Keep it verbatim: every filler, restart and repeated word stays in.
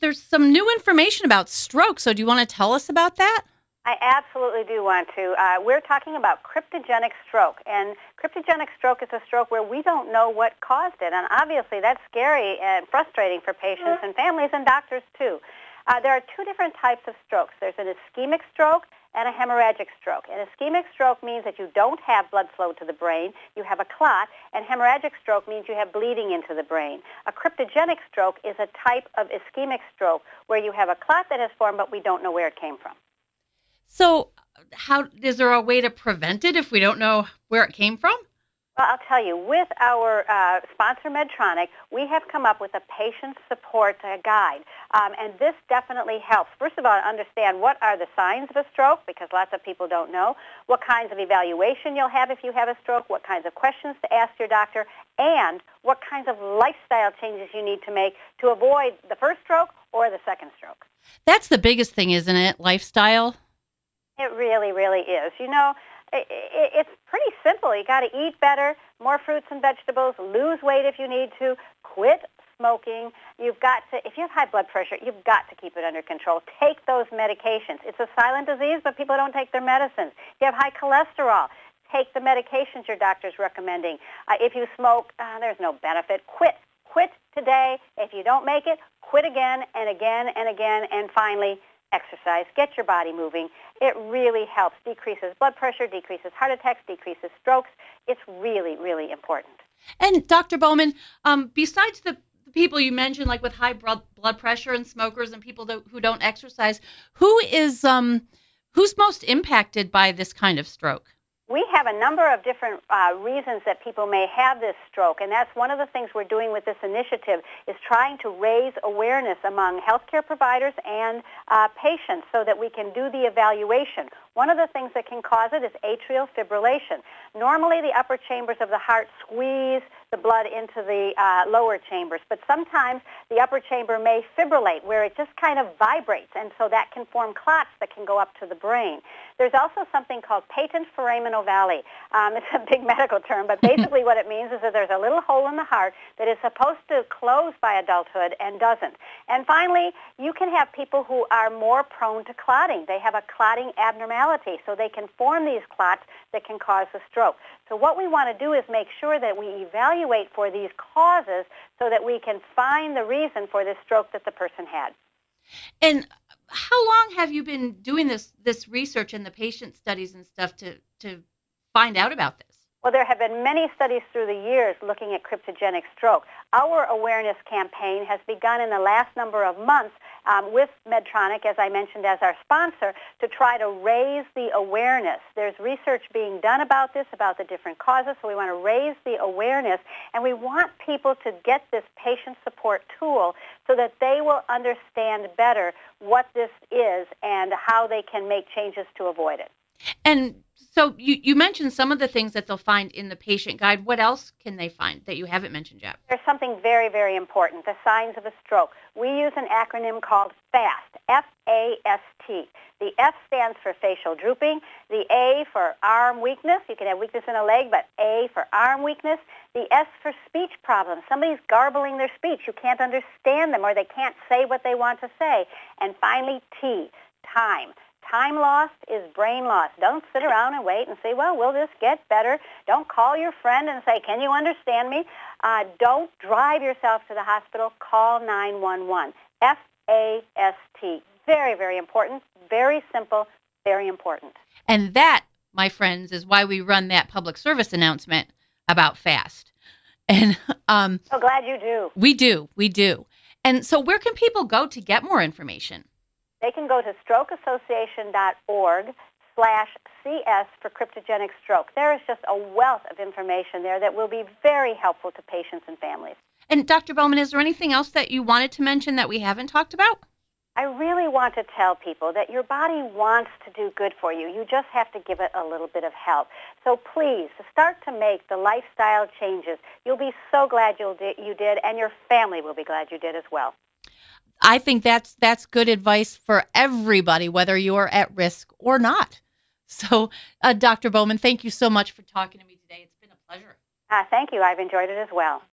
there's some new information about stroke. So do you want to tell us about that? I absolutely do want to. Uh, we're talking about cryptogenic stroke, and cryptogenic stroke is a stroke where we don't know what caused it, and obviously that's scary and frustrating for patients and families and doctors too. Uh, there are two different types of strokes. There's an ischemic stroke and a hemorrhagic stroke. An ischemic stroke means that you don't have blood flow to the brain, you have a clot, and hemorrhagic stroke means you have bleeding into the brain. A cryptogenic stroke is a type of ischemic stroke where you have a clot that has formed, but we don't know where it came from. So how is there a way to prevent it if we don't know where it came from? Well, I'll tell you, with our uh, sponsor, Medtronic, we have come up with a patient support uh, guide, um, and this definitely helps. First of all, understand what are the signs of a stroke, because lots of people don't know, what kinds of evaluation you'll have if you have a stroke, what kinds of questions to ask your doctor, and what kinds of lifestyle changes you need to make to avoid the first stroke or the second stroke. That's the biggest thing, isn't it? Lifestyle? It really, really is. You know, it, it, it's pretty simple. You got to eat better, more fruits and vegetables, lose weight if you need to, quit smoking. You've got to, if you have high blood pressure, you've got to keep it under control. Take those medications. It's a silent disease, but people don't take their medicines. If you have high cholesterol, take the medications your doctor's recommending. Uh, if you smoke, uh, there's no benefit. Quit. Quit today. If you don't make it, quit again and again and again, and finally, exercise. Get your body moving. It really helps. Decreases blood pressure, decreases heart attacks, decreases strokes. It's really, really important. And Doctor Bowman, um, besides the people you mentioned, like with high blood pressure and smokers and people who don't exercise, who is um, who's most impacted by this kind of stroke? We have a number of different uh, reasons that people may have this stroke, and that's one of the things we're doing with this initiative is trying to raise awareness among healthcare providers and uh, patients so that we can do the evaluation. One of the things that can cause it is atrial fibrillation. Normally, the upper chambers of the heart squeeze the blood into the uh, lower chambers, but sometimes the upper chamber may fibrillate, where it just kind of vibrates, and so that can form clots that can go up to the brain. There's also something called patent foramen ovale. Um, it's a big medical term, but basically what it means is that there's a little hole in the heart that is supposed to close by adulthood and doesn't. And finally, you can have people who are more prone to clotting. They have a clotting abnormality, so they can form these clots that can cause a stroke. So what we want to do is make sure that we evaluate for these causes so that we can find the reason for this stroke that the person had. And how long have you been doing this this research and the patient studies and stuff to, to find out about this? Well, there have been many studies through the years looking at cryptogenic stroke. Our awareness campaign has begun in the last number of months um, with Medtronic, as I mentioned, as our sponsor, to try to raise the awareness. There's research being done about this, about the different causes, so we want to raise the awareness, and we want people to get this patient support tool so that they will understand better what this is and how they can make changes to avoid it. And so you, you mentioned some of the things that they'll find in the patient guide. What else can they find that you haven't mentioned yet? There's something very, very important, the signs of a stroke. We use an acronym called FAST, F A S T. The F stands for facial drooping, the A for arm weakness. You can have weakness in a leg, but A for arm weakness. The S for speech problems. Somebody's garbling their speech. You can't understand them or they can't say what they want to say. And finally, T, time. Time lost is brain loss. Don't sit around and wait and say, well, will this get better? Don't call your friend and say, can you understand me? Uh, don't drive yourself to the hospital. Call nine one one. F A S T. Very, very important. Very simple. Very important. And that, my friends, is why we run that public service announcement about FAST. And um, so glad you do. We do. We do. And so where can people go to get more information? They can go to strokeassociation.org slash CS for cryptogenic stroke. There is just a wealth of information there that will be very helpful to patients and families. And Doctor Bowman, is there anything else that you wanted to mention that we haven't talked about? I really want to tell people that your body wants to do good for you. You just have to give it a little bit of help. So please, start to make the lifestyle changes. You'll be so glad you'll di- you did, and your family will be glad you did as well. I think that's that's good advice for everybody, whether you're at risk or not. So, uh, Doctor Bowman, thank you so much for talking to me today. It's been a pleasure. Uh, thank you. I've enjoyed it as well.